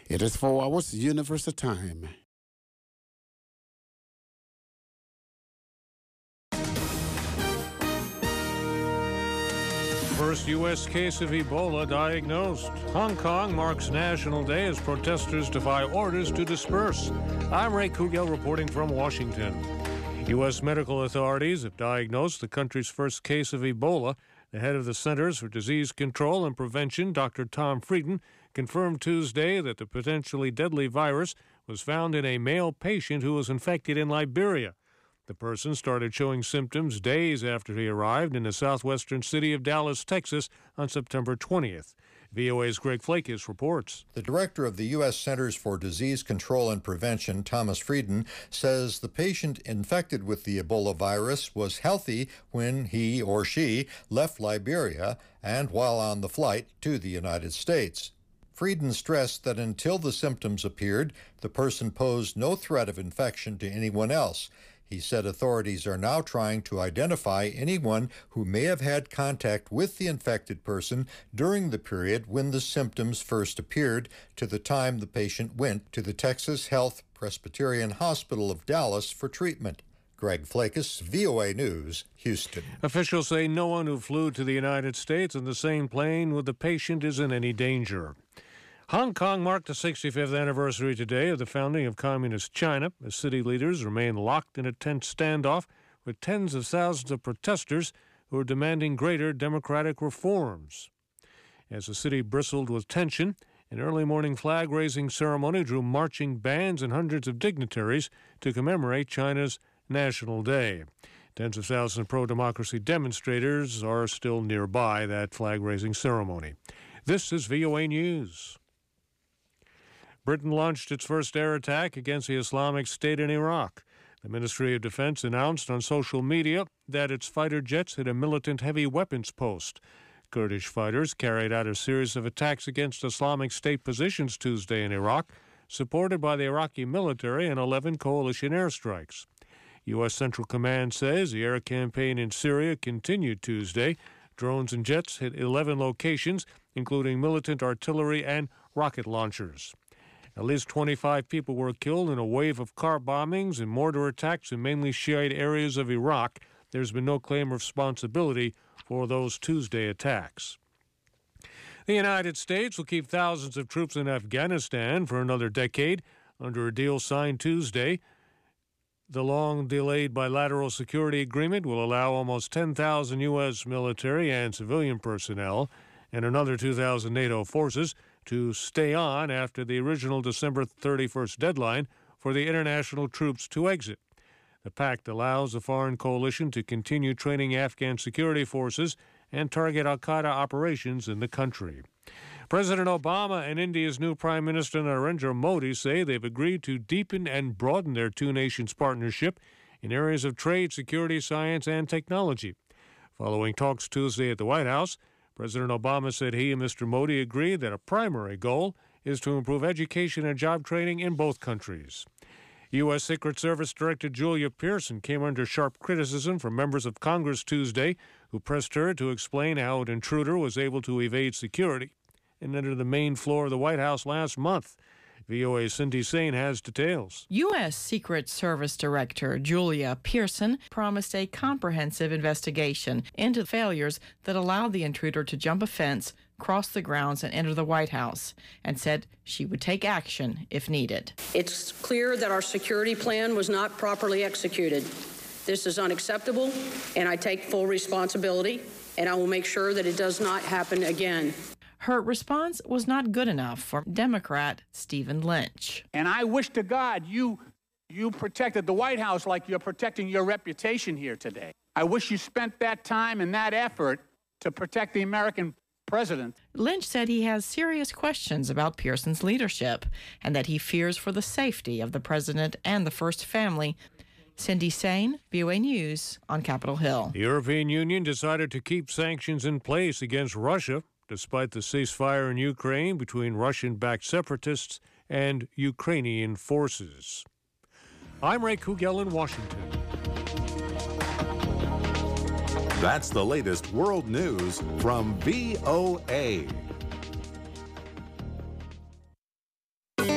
It is 4 hours Universal Time. First U.S. case of Ebola diagnosed. Hong Kong marks National Day as protesters defy orders to disperse. I'm Ray Kugel reporting from Washington. U.S. medical authorities have diagnosed the country's first case of Ebola. The head of the Centers for Disease Control and Prevention, Dr. Tom Frieden, confirmed Tuesday that the potentially deadly virus was found in a male patient who was infected in Liberia. The person started showing symptoms days after he arrived in the southwestern city of Dallas, Texas, on September 20th. VOA's Greg Flakes reports. The director of the U.S. Centers for Disease Control and Prevention, Thomas Frieden, says the patient infected with the Ebola virus was healthy when he or she left Liberia and while on the flight to the United States. Frieden stressed that until the symptoms appeared, the person posed no threat of infection to anyone else. He said authorities are now trying to identify anyone who may have had contact with the infected person during the period when the symptoms first appeared to the time the patient went to the Texas Health Presbyterian Hospital of Dallas for treatment. Greg Flakes, VOA News, Houston. Officials say no one who flew to the United States in the same plane with the patient is in any danger. Hong Kong marked the 65th anniversary today of the founding of Communist China, as city leaders remain locked in a tense standoff with tens of thousands of protesters who are demanding greater democratic reforms. As the city bristled with tension, an early morning flag-raising ceremony drew marching bands and hundreds of dignitaries to commemorate China's National Day. Tens of thousands of pro-democracy demonstrators are still nearby that flag-raising ceremony. This is VOA News. Britain launched its first air attack against the Islamic State in Iraq. The Ministry of Defense announced on social media that its fighter jets hit a militant heavy weapons post. Kurdish fighters carried out a series of attacks against Islamic State positions Tuesday in Iraq, supported by the Iraqi military and 11 coalition airstrikes. U.S. Central Command says the air campaign in Syria continued Tuesday. Drones and jets hit 11 locations, including militant artillery and rocket launchers. At least 25 people were killed in a wave of car bombings and mortar attacks in mainly Shiite areas of Iraq. There's been no claim of responsibility for those Tuesday attacks. The United States will keep thousands of troops in Afghanistan for another decade under a deal signed Tuesday. The long-delayed bilateral security agreement will allow almost 10,000 U.S. military and civilian personnel and another 2,000 NATO forces to stay on after the original December 31st deadline for the international troops to exit. The pact allows the foreign coalition to continue training Afghan security forces and target al-Qaeda operations in the country. President Obama and India's new Prime Minister Narendra Modi say they've agreed to deepen and broaden their two nations' partnership in areas of trade, security, science, and technology. Following talks Tuesday at the White House, President Obama said he and Mr. Modi agreed that a primary goal is to improve education and job training in both countries. U.S. Secret Service Director Julia Pearson came under sharp criticism from members of Congress Tuesday, who pressed her to explain how an intruder was able to evade security and enter the main floor of the White House last month. VOA's Cindy Sain has details. U.S. Secret Service Director Julia Pearson promised a comprehensive investigation into failures that allowed the intruder to jump a fence, cross the grounds, and enter the White House, and said she would take action if needed. It's clear that our security plan was not properly executed. This is unacceptable, and I take full responsibility, and I will make sure that it does not happen again. Her response was not good enough for Democrat Stephen Lynch. And I wish to God you protected the White House like you're protecting your reputation here today. I wish you spent that time and that effort to protect the American president. Lynch said he has serious questions about Pearson's leadership and that he fears for the safety of the president and the First Family. Cindy Sain, VOA News on Capitol Hill. The European Union decided to keep sanctions in place against Russia, despite the ceasefire in Ukraine between Russian-backed separatists and Ukrainian forces. I'm Ray Kugel in Washington. That's the latest world news from VOA.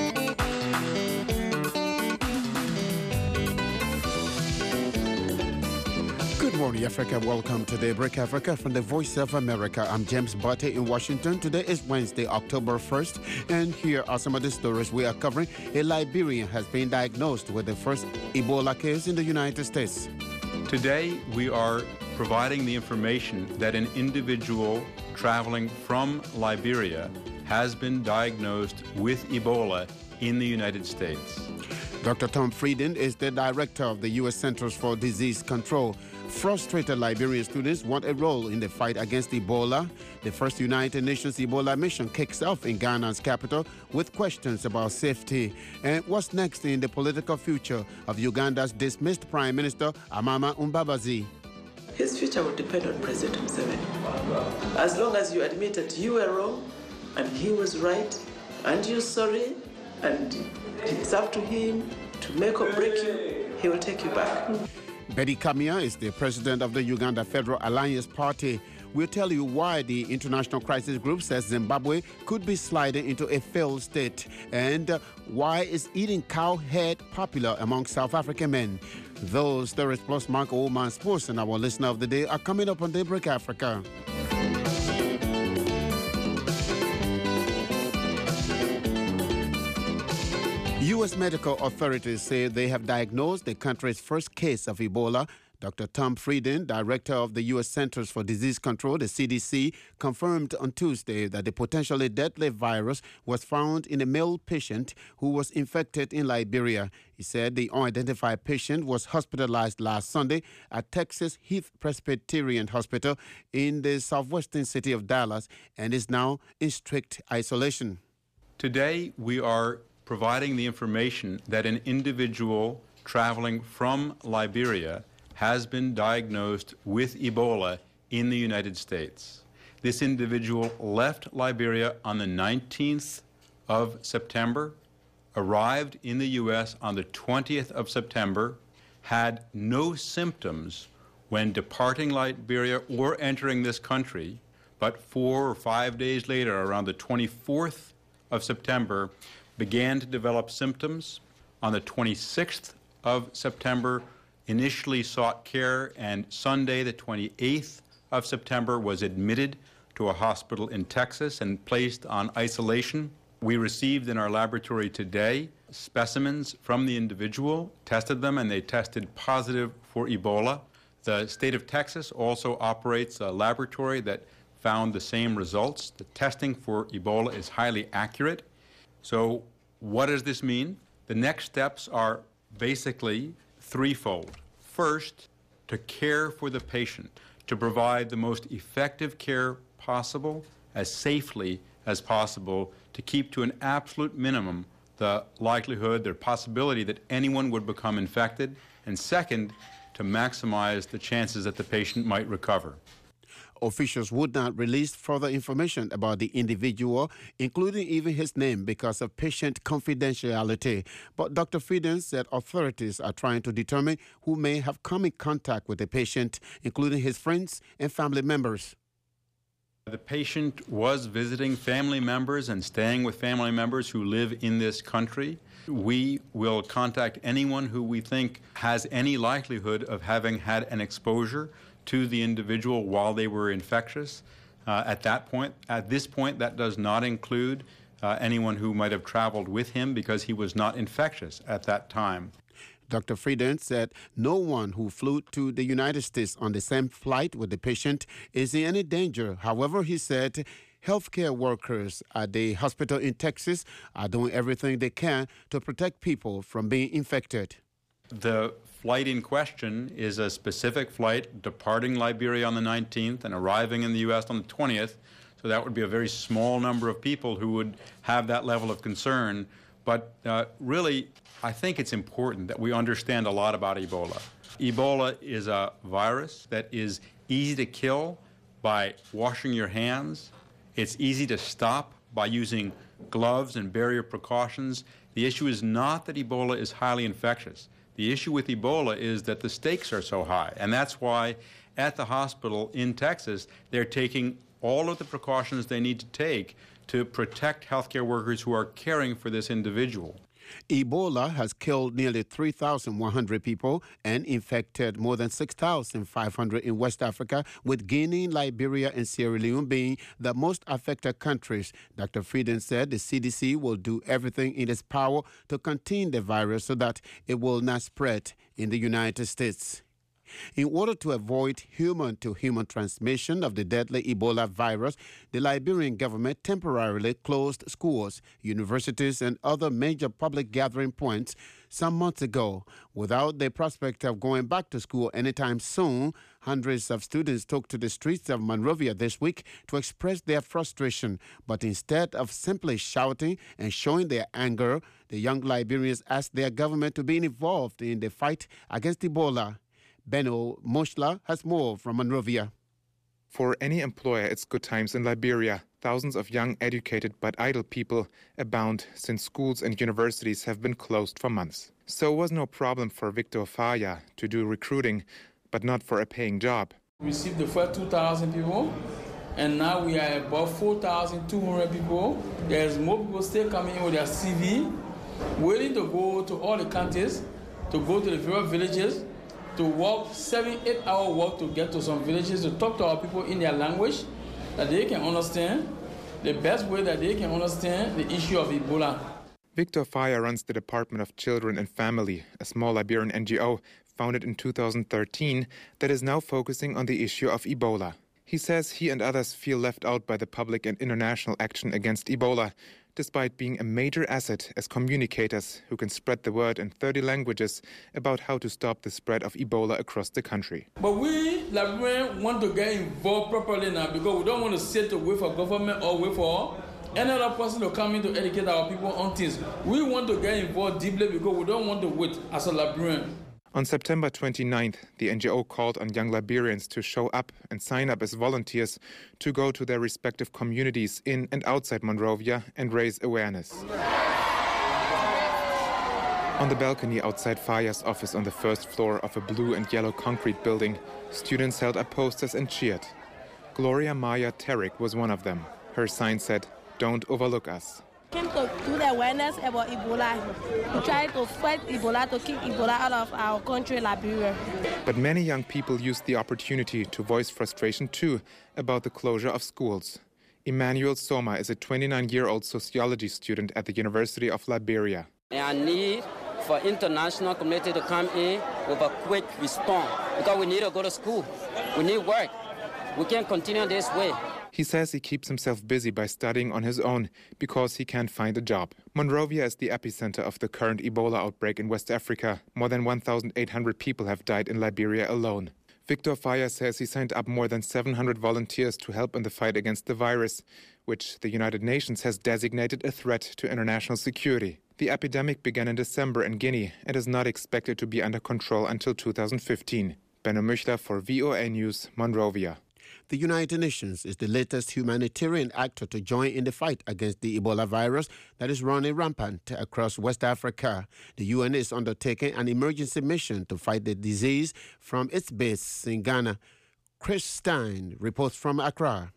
Hi, Africa. Welcome to Daybreak Africa from the Voice of America. I'm James Botte in Washington. Today is Wednesday, October 1st, and here are some of the stories we are covering. A Liberian has been diagnosed with the first Ebola case in the United States. Today, we are providing the information that an individual traveling from Liberia has been diagnosed with Ebola in the United States. Dr. Tom Frieden is the director of the U.S. Centers for Disease Control. Frustrated Liberian students want a role in the fight against Ebola. The first United Nations Ebola mission kicks off in Ghana's capital with questions about safety. And what's next in the political future of Uganda's dismissed Prime Minister Amama Mbabazi? His future will depend on President Museveni. As long as you admit that you were wrong and he was right and you're sorry and it's up to him to make or break you, he will take you back. Betty Kamia is the president of the Uganda Federal Alliance Party. We'll tell you why the International Crisis Group says Zimbabwe could be sliding into a failed state, and why is eating cow head popular among South African men. Those stories plus Mark Oldman Sports and our listener of the day are coming up on Daybreak Africa. U.S. medical authorities say they have diagnosed the country's first case of Ebola. Dr. Tom Frieden, director of the U.S. Centers for Disease Control, the CDC, confirmed on Tuesday that the potentially deadly virus was found in a male patient who was infected in Liberia. He said the unidentified patient was hospitalized last Sunday at Texas Heath Presbyterian Hospital in the southwestern city of Dallas and is now in strict isolation. Today, we are providing the information that an individual traveling from Liberia has been diagnosed with Ebola in the United States. This individual left Liberia on the 19th of September, arrived in the U.S. on the 20th of September, had no symptoms when departing Liberia or entering this country, but 4 or 5 days later, around the 24th of September, began to develop symptoms. On the 26th of September, initially sought care, and Sunday, the 28th of September, was admitted to a hospital in Texas and placed on isolation. We received in our laboratory today specimens from the individual, tested them, and they tested positive for Ebola. The state of Texas also operates a laboratory that found the same results. The testing for Ebola is highly accurate. So what does this mean? The next steps are basically threefold. First, to care for the patient, to provide the most effective care possible, as safely as possible, to keep to an absolute minimum the likelihood, the possibility that anyone would become infected. And second, to maximize the chances that the patient might recover. Officials would not release further information about the individual, including even his name, because of patient confidentiality. But Dr. Frieden said authorities are trying to determine who may have come in contact with the patient, including his friends and family members. The patient was visiting family members and staying with family members who live in this country. We will contact anyone who we think has any likelihood of having had an exposure to the individual while they were infectious. At this point, that does not include anyone who might have traveled with him because he was not infectious at that time. Dr. Frieden said no one who flew to the United States on the same flight with the patient is in any danger. However, he said healthcare workers at the hospital in Texas are doing everything they can to protect people from being infected. The flight in question is a specific flight departing Liberia on the 19th and arriving in the U.S. on the 20th. So that would be a very small number of people who would have that level of concern. But really, I think it's important that we understand a lot about Ebola. Ebola is a virus that is easy to kill by washing your hands. It's easy to stop by using gloves and barrier precautions. The issue is not that Ebola is highly infectious. The issue with Ebola is that the stakes are so high, and that's why at the hospital in Texas, they're taking all of the precautions they need to take to protect healthcare workers who are caring for this individual. Ebola has killed nearly 3,100 people and infected more than 6,500 in West Africa, with Guinea, Liberia, and Sierra Leone being the most affected countries. Dr. Frieden said the CDC will do everything in its power to contain the virus so that it will not spread in the United States. In order to avoid human-to-human transmission of the deadly Ebola virus, the Liberian government temporarily closed schools, universities, and other major public gathering points some months ago. Without the prospect of going back to school anytime soon, hundreds of students took to the streets of Monrovia this week to express their frustration. But instead of simply shouting and showing their anger, the young Liberians asked their government to be involved in the fight against Ebola. Benno Moshla has more from Monrovia. For any employer, it's good times in Liberia. Thousands of young, educated but idle people abound since schools and universities have been closed for months. So it was no problem for Victor Faya to do recruiting, but not for a paying job. We received the first 2,000 people, and now we are above 4,200 people. There's more people still coming in with their CV, waiting to go to all the counties, to go to the various villages, to walk 7-8 hour walk to get to some villages to talk to our people in their language that they can understand, the best way that they can understand the issue of Ebola. Victor Faya runs the Department of Children and Family, a small Liberian NGO founded in 2013 that is now focusing on the issue of Ebola. He says he and others feel left out by the public and international action against Ebola, despite being a major asset as communicators who can spread the word in 30 languages about how to stop the spread of Ebola across the country. But we, Liberians, want to get involved properly now because we don't want to sit to wait for government or wait for any other person to come in to educate our people on things. We want to get involved deeply because we don't want to wait as a Liberian. On September 29th, the NGO called on young Liberians to show up and sign up as volunteers to go to their respective communities in and outside Monrovia and raise awareness. On the balcony outside Faya's office on the first floor of a blue and yellow concrete building, students held up posters and cheered. Gloria Maya Terrick was one of them. Her sign said, "Don't overlook us." Came to do the awareness about Ebola. We try to fight Ebola, to keep Ebola out of our country, Liberia. But many young people used the opportunity to voice frustration too about the closure of schools. Emmanuel Soma is a 29-year-old sociology student at the University of Liberia. I need for international community to come in with a quick response because we need to go to school. We need work. We can't continue this way. He says he keeps himself busy by studying on his own because he can't find a job. Monrovia is the epicenter of the current Ebola outbreak in West Africa. More than 1,800 people have died in Liberia alone. Victor Faya says he signed up more than 700 volunteers to help in the fight against the virus, which the United Nations has designated a threat to international security. The epidemic began in December in Guinea and is not expected to be under control until 2015. Benno Müchler for VOA News, Monrovia. The United Nations is the latest humanitarian actor to join in the fight against the Ebola virus that is running rampant across West Africa. The UN is undertaking an emergency mission to fight the disease from its base in Ghana. Chris Stein reports from Accra.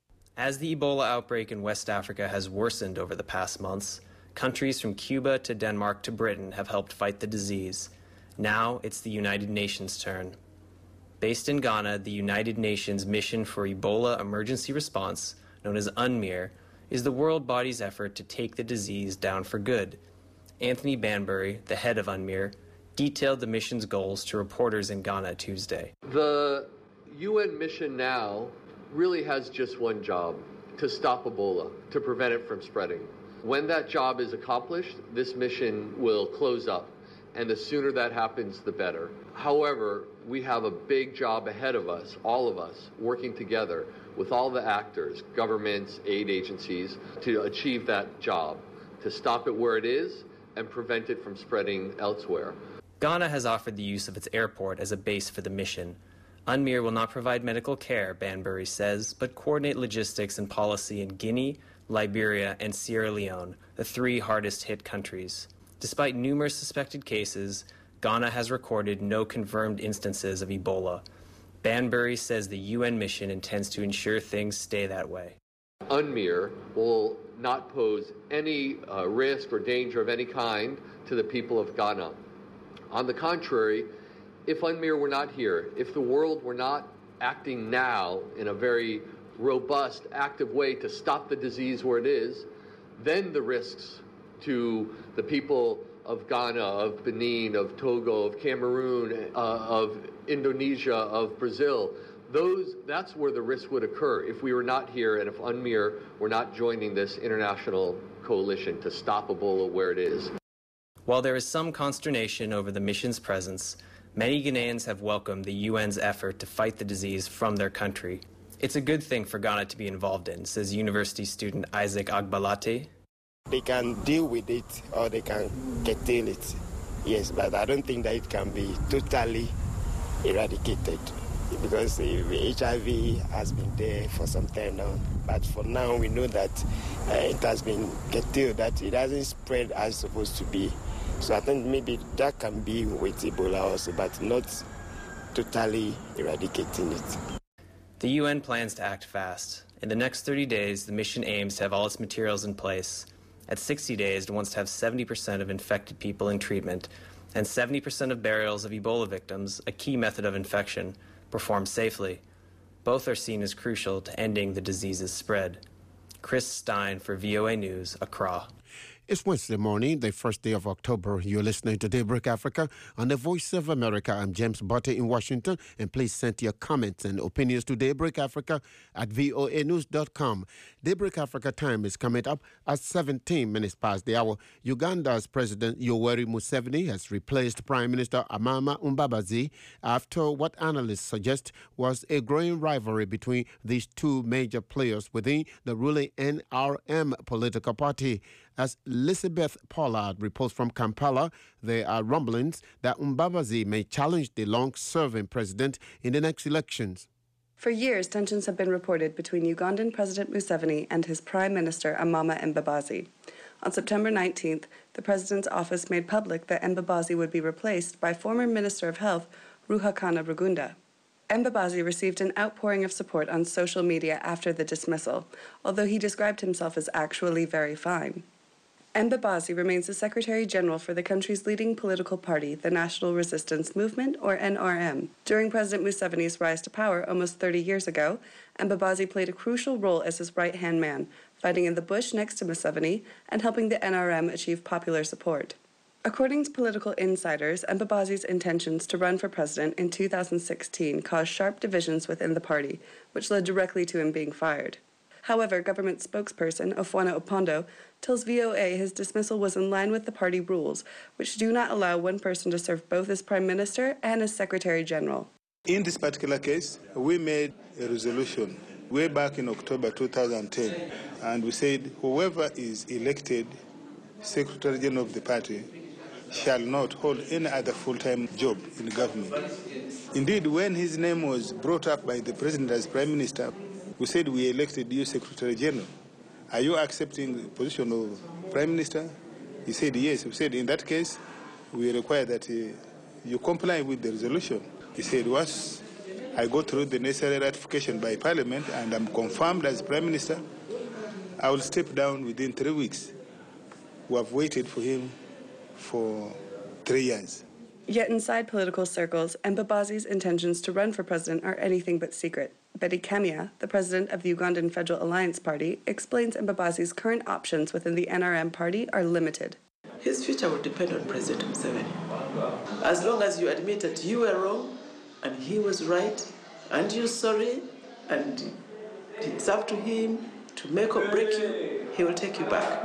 As the Ebola outbreak in West Africa has worsened over the past months, countries from Cuba to Denmark to Britain have helped fight the disease. Now it's the United Nations' turn. Based in Ghana, the United Nations Mission for Ebola Emergency Response, known as UNMIR, is the world body's effort to take the disease down for good. Anthony Banbury, the head of UNMIR, detailed the mission's goals to reporters in Ghana Tuesday. The UN mission now really has just one job: to stop Ebola, to prevent it from spreading. When that job is accomplished, this mission will close up, and the sooner that happens, the better. However, we have a big job ahead of us, all of us, working together with all the actors, governments, aid agencies, to achieve that job, to stop it where it is and prevent it from spreading elsewhere. Ghana has offered the use of its airport as a base for the mission. UNMIR will not provide medical care, Banbury says, but coordinate logistics and policy in Guinea, Liberia, and Sierra Leone, the three hardest-hit countries. Despite numerous suspected cases, Ghana has recorded no confirmed instances of Ebola. Banbury says the UN mission intends to ensure things stay that way. UNMIR will not pose any risk or danger of any kind to the people of Ghana. On the contrary, if UNMIR were not here, if the world were not acting now in a very robust, active way to stop the disease where it is, then the risks to the people of Ghana, of Benin, of Togo, of Cameroon, of Indonesia, of Brazil, that's where the risk would occur if we were not here and if UNMIR were not joining this international coalition to stop Ebola where it is. While there is some consternation over the mission's presence, many Ghanaians have welcomed the UN's effort to fight the disease from their country. It's a good thing for Ghana to be involved in, says university student Isaac Agbalate. They can deal with it or they can curtail it, yes, but I don't think that it can be totally eradicated because the HIV has been there for some time now. But for now, we know that it has been curtailed, that it hasn't spread as it's supposed to be. So I think maybe that can be with Ebola also, but not totally eradicating it. The UN plans to act fast. In the next 30 days, the mission aims to have all its materials in place. At 60 days, it wants to have 70% of infected people in treatment and 70% of burials of Ebola victims, a key method of infection, performed safely. Both are seen as crucial to ending the disease's spread. Chris Stein for VOA News, Accra. It's Wednesday morning, the first day of October. You're listening to Daybreak Africa on the Voice of America. I'm James Butter in Washington, and please send your comments and opinions to Daybreak Africa at voanews.com. Daybreak Africa time is coming up at 17 minutes past the hour. Uganda's President Yoweri Museveni has replaced Prime Minister Amama Mbabazi after what analysts suggest was a growing rivalry between these two major players within the ruling NRM political party. As Elizabeth Pollard reports from Kampala, there are rumblings that Mbabazi may challenge the long-serving president in the next elections. For years, tensions have been reported between Ugandan President Museveni and his Prime Minister Amama Mbabazi. On September 19th, the president's office made public that Mbabazi would be replaced by former Minister of Health Ruhakana Rugunda. Mbabazi received an outpouring of support on social media after the dismissal, although he described himself as actually very fine. Mbabazi remains the Secretary General for the country's leading political party, the National Resistance Movement, or NRM. During President Museveni's rise to power almost 30 years ago, Mbabazi played a crucial role as his right-hand man, fighting in the bush next to Museveni and helping the NRM achieve popular support. According to political insiders, Mbabazi's intentions to run for president in 2016 caused sharp divisions within the party, which led directly to him being fired. However, government spokesperson Ofwana Opondo tells VOA his dismissal was in line with the party rules, which do not allow one person to serve both as Prime Minister and as Secretary General. In this particular case, we made a resolution way back in October 2010, and we said whoever is elected Secretary General of the party shall not hold any other full-time job in government. Indeed, when his name was brought up by the President as Prime Minister, we said we elected you Secretary General. Are you accepting the position of Prime Minister? He said yes. We said in that case, we require that you comply with the resolution. He said once I go through the necessary ratification by Parliament and I'm confirmed as Prime Minister, I will step down within 3 weeks. We have waited for him for 3 years. Yet inside political circles, Mbabazi's intentions to run for president are anything but secret. Betty Kemia, the president of the Ugandan Federal Alliance Party, explains Mbabazi's current options within the NRM party are limited. His future will depend on President Museveni. As long as you admit that you were wrong and he was right and you're sorry and it's up to him to make or break you, he will take you back.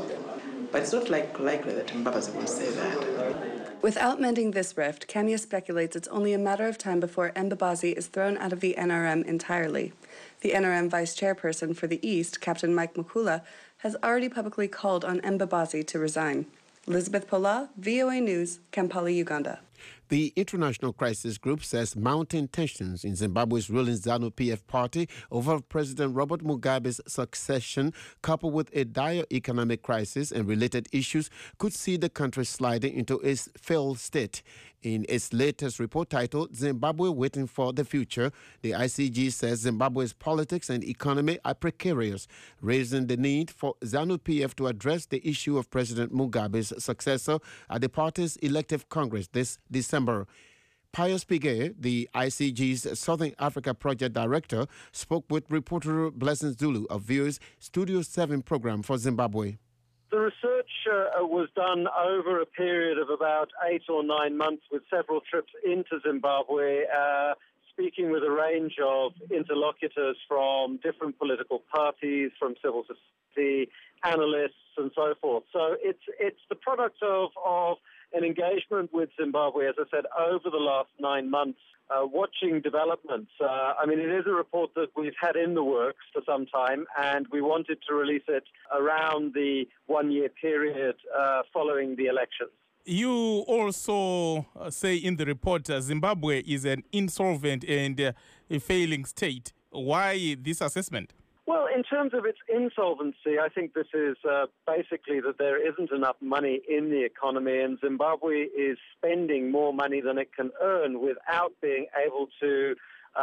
But it's not likely that Mbabazi will say that. Without mending this rift, Kemia speculates it's only a matter of time before Mbabazi is thrown out of the NRM entirely. The NRM vice chairperson for the East, Captain Mike Mukula, has already publicly called on Mbabazi to resign. Elizabeth Pola, VOA News, Kampala, Uganda. The International Crisis Group says mounting tensions in Zimbabwe's ruling ZANU-PF party over President Robert Mugabe's succession, coupled with a dire economic crisis and related issues, could see the country sliding into a failed state. In its latest report titled Zimbabwe Waiting for the Future, the ICG says Zimbabwe's politics and economy are precarious, raising the need for ZANU-PF to address the issue of President Mugabe's successor at the party's elective Congress this December. Pius Piguet, the ICG's Southern Africa Project Director, spoke with reporter Blessing Zulu of VOA's Studio 7 program for Zimbabwe. The research was done over a period of about 8 or 9 months with several trips into Zimbabwe, speaking with a range of interlocutors from different political parties, from civil society, analysts, and so forth. So it's the product of an engagement with Zimbabwe, as I said, over the last 9 months, watching developments. It is a report that we've had in the works for some time, and we wanted to release it around the 1-year period following the elections. You also say in the report Zimbabwe is an insolvent and a failing state. Why this assessment? Well, in terms of its insolvency, I think this is basically that there isn't enough money in the economy, and Zimbabwe is spending more money than it can earn without being able to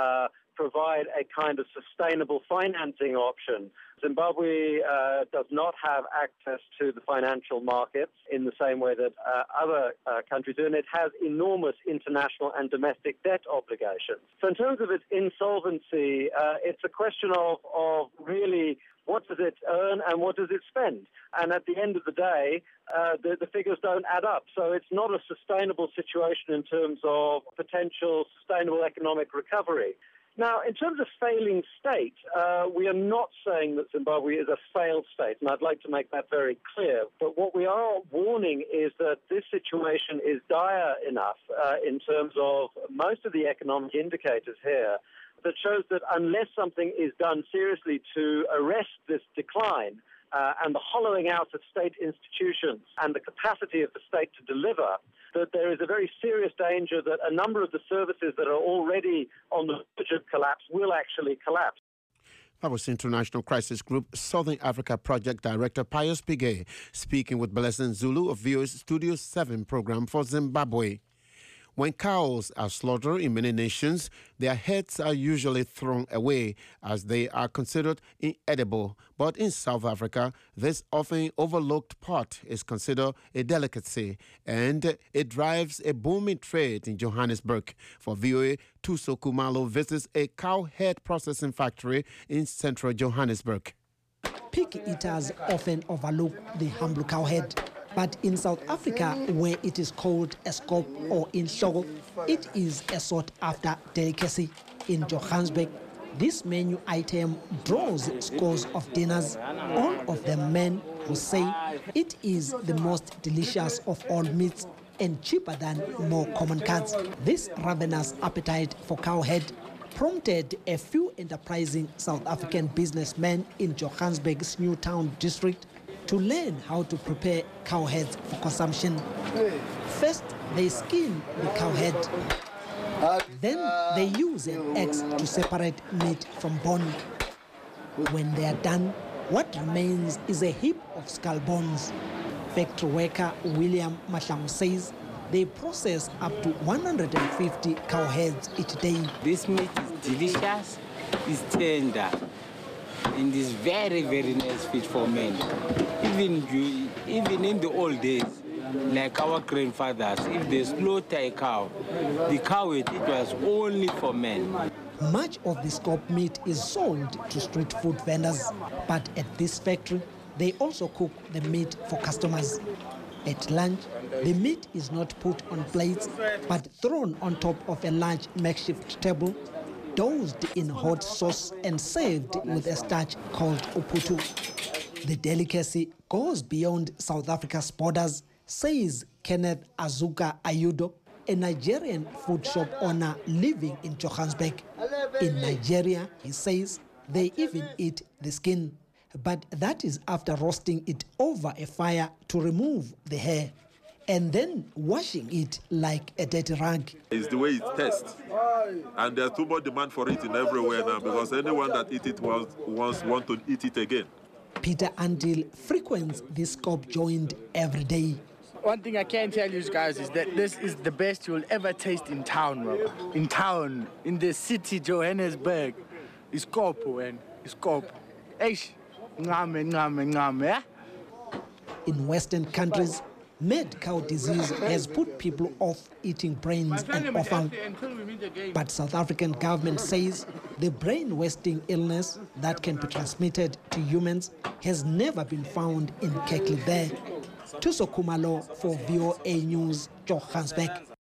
provide a kind of sustainable financing option. Zimbabwe does not have access to the financial markets in the same way that other countries do, and it has enormous international and domestic debt obligations. So in terms of its insolvency, it's a question of really what does it earn and what does it spend? And at the end of the day, the figures don't add up. So it's not a sustainable situation in terms of potential sustainable economic recovery. Now, in terms of failing state, we are not saying that Zimbabwe is a failed state, and I'd like to make that very clear. But what we are warning is that this situation is dire enough in terms of most of the economic indicators here that shows that unless something is done seriously to arrest this decline, and the hollowing out of state institutions and the capacity of the state to deliver, that there is a very serious danger that a number of the services that are already on the verge of collapse will actually collapse. That was International Crisis Group Southern Africa Project Director Pius Piguet speaking with Blessing Zulu of VOA's Studio 7 program for Zimbabwe. When cows are slaughtered in many nations, their heads are usually thrown away as they are considered inedible. But in South Africa, this often overlooked part is considered a delicacy, and it drives a booming trade in Johannesburg. For VOA, Tuso Kumalo visits a cow head processing factory in central Johannesburg. Pig eaters often overlook the humble cow head. But in South Africa, where it is called a skop or inhloko, it is a sought-after delicacy. In Johannesburg, this menu item draws scores of dinners, all of them men who say it is the most delicious of all meats and cheaper than more common cuts. This ravenous appetite for cowhead prompted a few enterprising South African businessmen in Johannesburg's Newtown district to learn how to prepare cowheads for consumption. First, they skin the cowhead. Then they use an axe to separate meat from bone. When they are done, what remains is a heap of skull bones. Factory worker William Mahlangu says they process up to 150 cowheads each day. This meat is delicious, it's tender, and is very, very nice fit for men. Even in the old days, like our grandfathers, if they slaughter a cow, the cow it was only for men. Much of the skop meat is sold to street food vendors, but at this factory, they also cook the meat for customers. At lunch, the meat is not put on plates, but thrown on top of a large makeshift table, dosed in hot sauce and served with a starch called uputu. The delicacy goes beyond South Africa's borders, says Kenneth Azuka Ayudo, a Nigerian food shop owner living in Johannesburg. In Nigeria, he says, they even eat the skin, but that is after roasting it over a fire to remove the hair. and then washing it like a dirty rag. It's the way it's tastes. And there's too much demand for it in everywhere now because anyone that eats it want to eat it again. Peter Andil frequents this Skop joint every day. One thing I can tell you guys is that this is the best you'll ever taste in town, bro. In town, in the city, Johannesburg. It's Skop, man. It's Skop. Eish. Yeah? In Western countries, mad cow disease has put people off eating brains and offal. But South African government says the brain-wasting illness that can be transmitted to humans has never been found in Kekli there. Tuso Kumalo for VOA News, Johannesburg.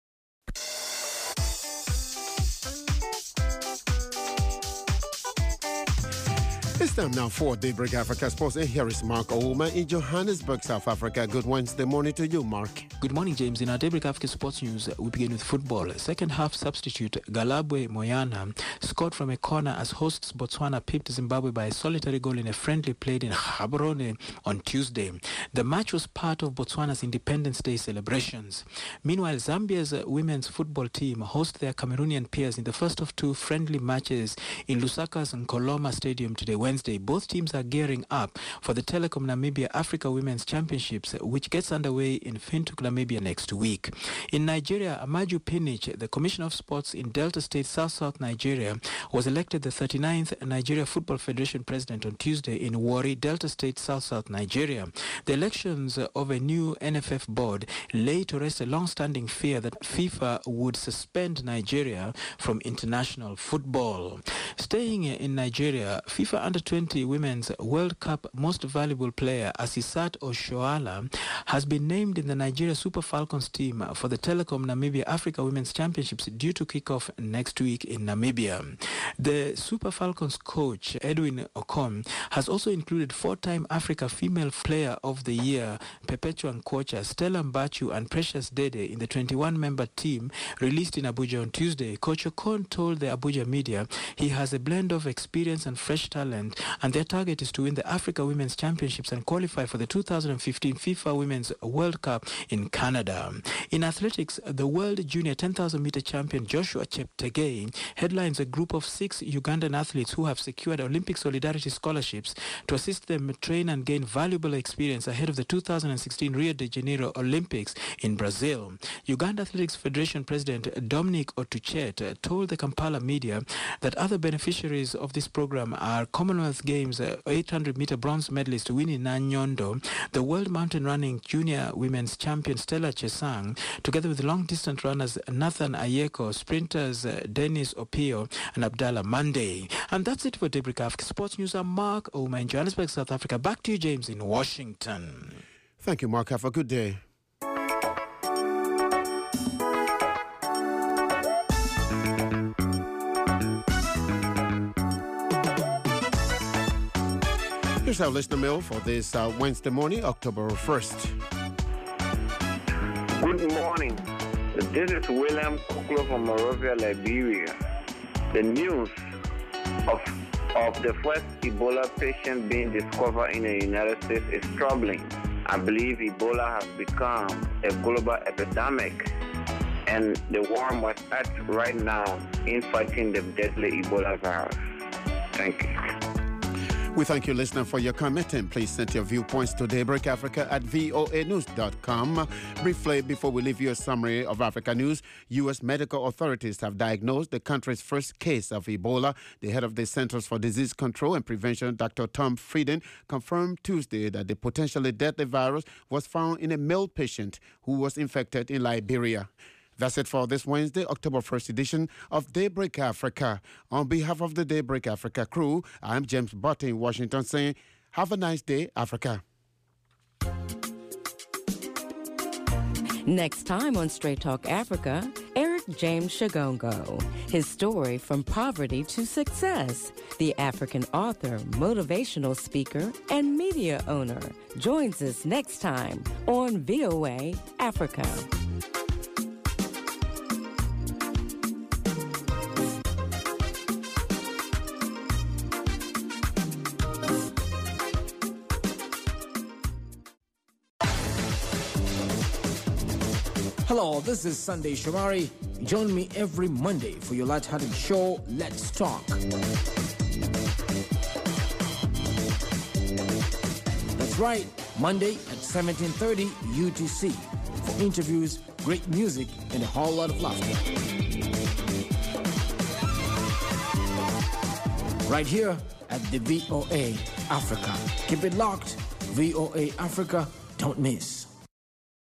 It's time now for Daybreak Africa Sports, and here is Mark Ouma in Johannesburg, South Africa. Good Wednesday morning to you, Mark. Good morning, James. In our Daybreak Africa Sports News, we begin with football. Second half substitute Galabwe Moyana scored from a corner as hosts Botswana pipped Zimbabwe by a solitary goal in a friendly played in Gaborone on Tuesday. The match was part of Botswana's Independence Day celebrations. Meanwhile, Zambia's women's football team host their Cameroonian peers in the first of two friendly matches in Lusaka's Nkoloma Stadium today, Wednesday. Both teams are gearing up for the Telecom Namibia Africa Women's Championships, which gets underway in Windhoek, Namibia next week. In Nigeria, Amaju Pinnick, the Commissioner of Sports in Delta State, South Nigeria, was elected the 39th Nigeria Football Federation president on Tuesday in Warri, Delta State, South Nigeria. The elections of a new NFF board lay to rest a long-standing fear that FIFA would suspend Nigeria from international football. Staying in Nigeria, FIFA Under-20 Women's World Cup Most Valuable Player Asisat Oshoala has been named in the Nigeria Super Falcons team for the Telecom Namibia Africa Women's Championships due to kick off next week in Namibia. The Super Falcons coach Edwin Okon has also included four-time Africa Female Player of the Year Perpetua Nkocha, Stella Mbachu and Precious Dede in the 21-member team released in Abuja on Tuesday. Coach Okon told the Abuja media he has a blend of experience and fresh talent, and their target is to win the Africa Women's Championships and qualify for the 2015 FIFA Women's World Cup in Canada. In athletics, the world junior 10,000-meter champion Joshua Cheptegei headlines a group of 6 Ugandan athletes who have secured Olympic Solidarity scholarships to assist them train and gain valuable experience ahead of the 2016 Rio de Janeiro Olympics in Brazil. Uganda Athletics Federation President Dominic Otuchet told the Kampala media that other beneficiaries of this program are Commonwealth Games 800-meter bronze medalist Winnie Nanyondo, the World Mountain Running Junior Women's Champion Stella Chesang, together with long-distance runners Nathan Ayeko, sprinters Dennis Opio and Abdallah Monday. And that's it for Daybreak Africa Sports News. I'm Mark Ouma in Johannesburg, South Africa. Back to you, James, in Washington. Thank you, Mark. Have a good day. Here's our listener mail for this Wednesday morning, October 1st. Good morning. This is William Koklo from Monrovia, Liberia. The news of the first Ebola patient being discovered in the United States is troubling. I believe Ebola has become a global epidemic, and the war must act right now in fighting the deadly Ebola virus. Thank you. We thank you, listener, for your comment, and please send your viewpoints to daybreakafrica@voanews.com. Briefly, before we leave you a summary of Africa news, U.S. medical authorities have diagnosed the country's first case of Ebola. The head of the Centers for Disease Control and Prevention, Dr. Tom Frieden, confirmed Tuesday that the potentially deadly virus was found in a male patient who was infected in Liberia. That's it for this Wednesday, October 1st edition of Daybreak Africa. On behalf of the Daybreak Africa crew, I'm James Butte in Washington saying, have a nice day, Africa. Next time on Straight Talk Africa, Eric James Shagongo. His story from poverty to success. The African author, motivational speaker, and media owner joins us next time on VOA Africa. Hello, this is Sunday Shamari. Join me every Monday for your light-hearted show, Let's Talk. That's right, Monday at 17:30 UTC for interviews, great music, and a whole lot of laughter. Right here at the VOA Africa. Keep it locked. VOA Africa, don't miss.